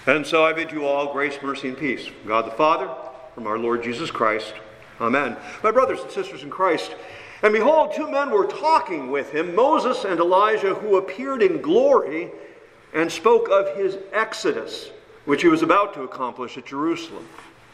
And so I bid you all grace, mercy, and peace from God the Father, from our Lord Jesus Christ. Amen. My brothers and sisters in Christ, and behold, two men were talking with him, Moses and Elijah, who appeared in glory and spoke of his exodus, which he was about to accomplish at Jerusalem.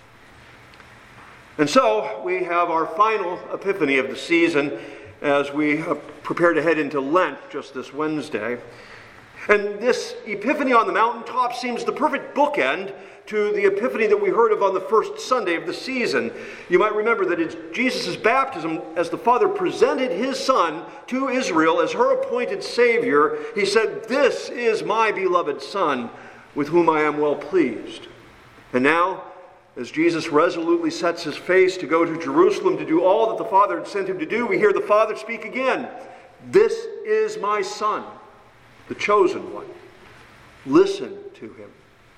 And so we have our final epiphany of the season as we prepare to head into Lent just this Wednesday. And this epiphany on the mountaintop seems the perfect bookend to the epiphany that we heard of on the first Sunday of the season. You might remember that it's Jesus' baptism, as the Father presented his Son to Israel as her appointed Savior, he said, "This is my beloved Son, with whom I am well pleased." And now, as Jesus resolutely sets his face to go to Jerusalem to do all that the Father had sent him to do, we hear the Father speak again. "This is my Son, the chosen one. Listen to him."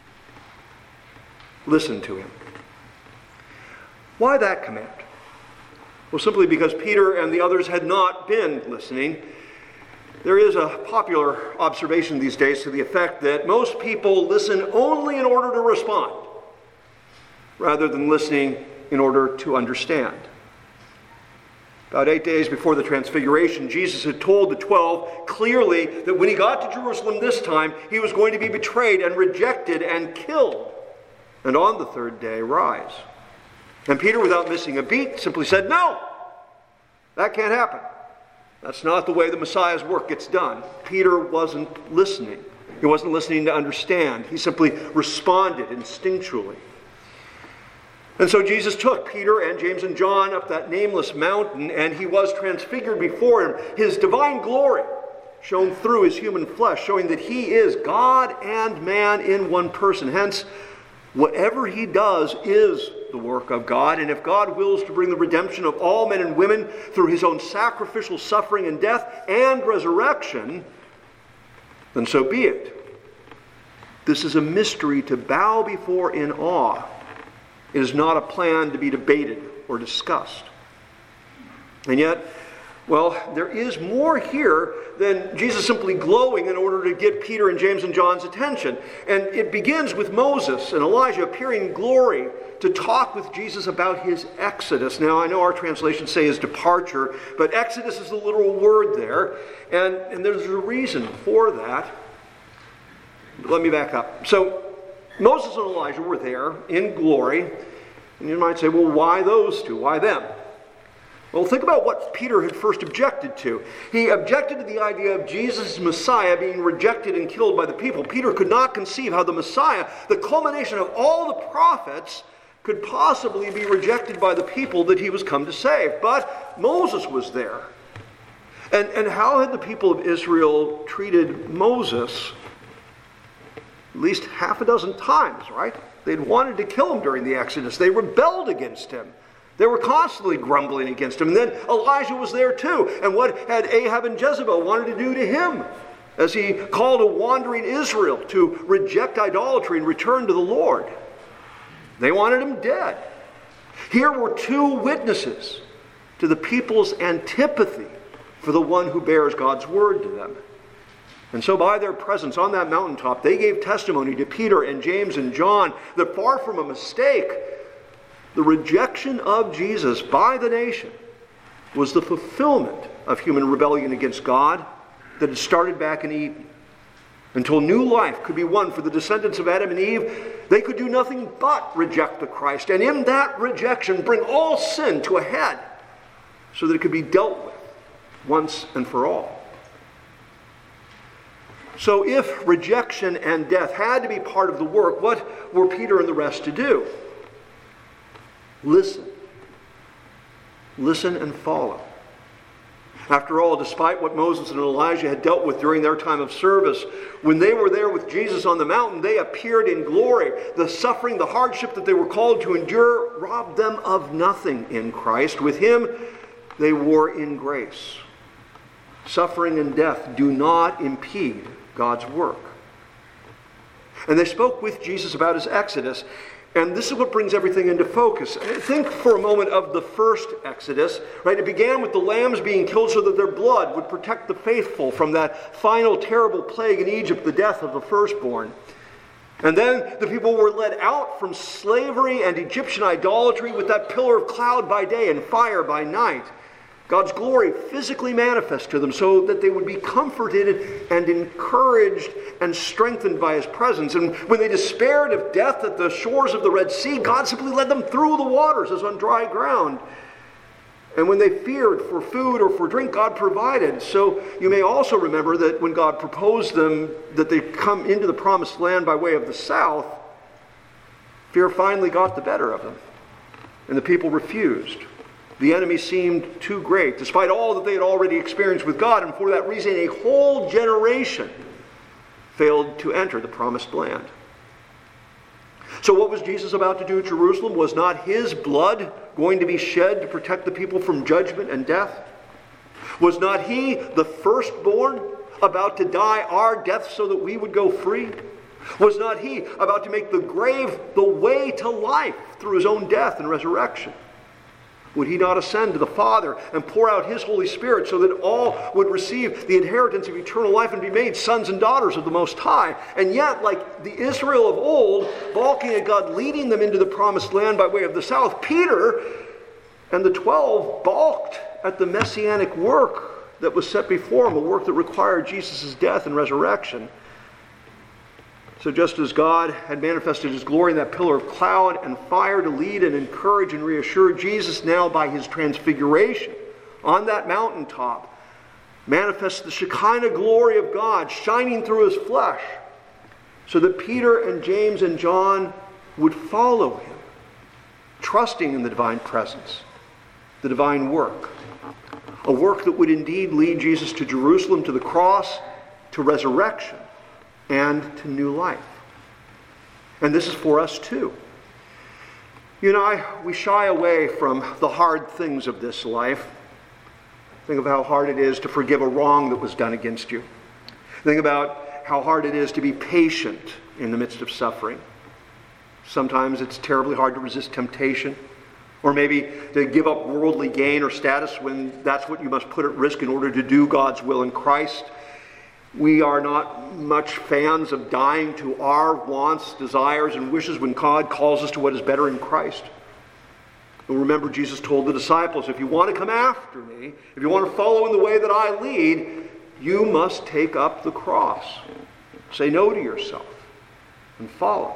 Listen to him. Why that command? Well, simply because Peter and the others had not been listening. There is a popular observation these days to the effect that most people listen only in order to respond, rather than listening in order to understand. About 8 days before the Transfiguration, Jesus had told the 12 clearly that when he got to Jerusalem this time, he was going to be betrayed and rejected and killed, and on the third day rise. And Peter, without missing a beat, simply said, "No, that can't happen. That's not the way the Messiah's work gets done." Peter wasn't listening. He wasn't listening to understand. He simply responded instinctually. And so Jesus took Peter and James and John up that nameless mountain, and he was transfigured before him. His divine glory shone through his human flesh, showing that he is God and man in one person. Hence, whatever he does is the work of God, and if God wills to bring the redemption of all men and women through his own sacrificial suffering and death and resurrection, then so be it. This is a mystery to bow before in awe. It is not a plan to be debated or discussed. And yet, well, there is more here than Jesus simply glowing in order to get Peter and James and John's attention. And it begins with Moses and Elijah appearing in glory to talk with Jesus about his exodus. Now, I know our translations say his departure, but exodus is the literal word there. And there's a reason for that. Let me back up. So, Moses and Elijah were there in glory. And you might say, well, why those two? Why them? Well, think about what Peter had first objected to. He objected to the idea of Jesus' Messiah being rejected and killed by the people. Peter could not conceive how the Messiah, the culmination of all the prophets, could possibly be rejected by the people that he was come to save. But Moses was there. And how had the people of Israel treated Moses? At least half a dozen times, right? They'd wanted to kill him during the Exodus. They rebelled against him. They were constantly grumbling against him. And then Elijah was there too. And what had Ahab and Jezebel wanted to do to him as he called a wandering Israel to reject idolatry and return to the Lord? They wanted him dead. Here were two witnesses to the people's antipathy for the one who bears God's word to them. And so by their presence on that mountaintop, they gave testimony to Peter and James and John that far from a mistake, the rejection of Jesus by the nation was the fulfillment of human rebellion against God that had started back in Eden. Until new life could be won for the descendants of Adam and Eve, they could do nothing but reject the Christ. And in that rejection, bring all sin to a head so that it could be dealt with once and for all. So if rejection and death had to be part of the work, what were Peter and the rest to do? Listen. Listen and follow. After all, despite what Moses and Elijah had dealt with during their time of service, when they were there with Jesus on the mountain, they appeared in glory. The suffering, the hardship that they were called to endure robbed them of nothing in Christ. With him, they were in grace. Suffering and death do not impede God's work. And they spoke with Jesus about his exodus. And this is what brings everything into focus. Think for a moment of the first Exodus, right? It began with the lambs being killed so that their blood would protect the faithful from that final terrible plague in Egypt, the death of the firstborn. And then the people were led out from slavery and Egyptian idolatry with that pillar of cloud by day and fire by night. God's glory physically manifest to them so that they would be comforted and encouraged and strengthened by His presence. And when they despaired of death at the shores of the Red Sea, God simply led them through the waters as on dry ground. And when they feared for food or for drink, God provided. So you may also remember that when God proposed them that they come into the promised land by way of the south, fear finally got the better of them. And the people refused. The enemy seemed too great, despite all that they had already experienced with God. And for that reason, a whole generation failed to enter the promised land. So what was Jesus about to do at Jerusalem? Was not His blood going to be shed to protect the people from judgment and death? Was not He, the firstborn, about to die our death so that we would go free? Was not He about to make the grave the way to life through His own death and resurrection? Would He not ascend to the Father and pour out His Holy Spirit so that all would receive the inheritance of eternal life and be made sons and daughters of the Most High? And yet, like the Israel of old, balking at God leading them into the promised land by way of the south, Peter and the 12 balked at the messianic work that was set before them, a work that required Jesus' death and resurrection. So just as God had manifested His glory in that pillar of cloud and fire to lead and encourage and reassure, Jesus now by His transfiguration on that mountaintop manifests the Shekinah glory of God shining through His flesh so that Peter and James and John would follow Him, trusting in the divine presence, the divine work, a work that would indeed lead Jesus to Jerusalem, to the cross, to resurrection, and to new life. And this is for us too. You know, we shy away from the hard things of this life. Think of how hard it is to forgive a wrong that was done against you. Think about how hard it is to be patient in the midst of suffering. Sometimes it's terribly hard to resist temptation, or maybe to give up worldly gain or status when that's what you must put at risk in order to do God's will in Christ. We are not much fans of dying to our wants, desires, and wishes when God calls us to what is better in Christ. And remember, Jesus told the disciples, if you want to come after me, if you want to follow in the way that I lead, you must take up the cross. Say no to yourself and follow.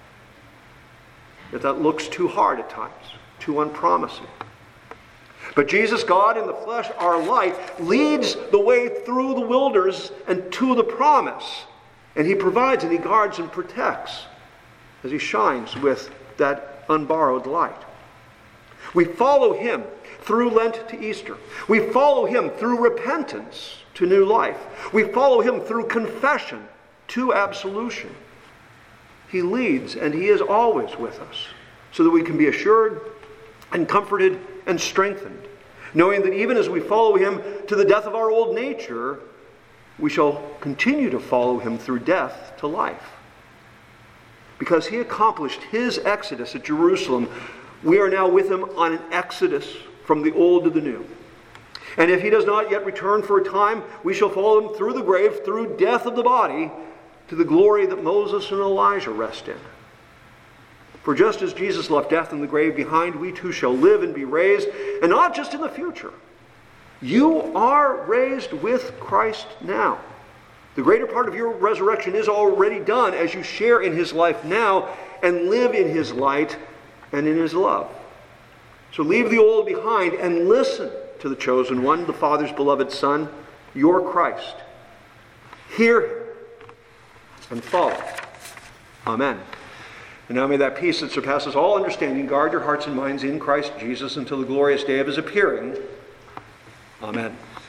Yet that looks too hard at times, too unpromising. But Jesus, God in the flesh, our light, leads the way through the wilderness and to the promise. And He provides and He guards and protects as He shines with that unborrowed light. We follow Him through Lent to Easter. We follow Him through repentance to new life. We follow Him through confession to absolution. He leads and He is always with us so that we can be assured and comforted and strengthened, knowing that even as we follow Him to the death of our old nature, we shall continue to follow Him through death to life. Because He accomplished His exodus at Jerusalem, we are now with Him on an exodus from the old to the new. And if He does not yet return for a time, we shall follow Him through the grave, through death of the body, to the glory that Moses and Elijah rest in. For just as Jesus left death and the grave behind, we too shall live and be raised, and not just in the future. You are raised with Christ now. The greater part of your resurrection is already done as you share in His life now and live in His light and in His love. So leave the old behind and listen to the chosen one, the Father's beloved Son, your Christ. Hear Him and follow. Amen. And now may that peace that surpasses all understanding guard your hearts and minds in Christ Jesus until the glorious day of His appearing. Amen.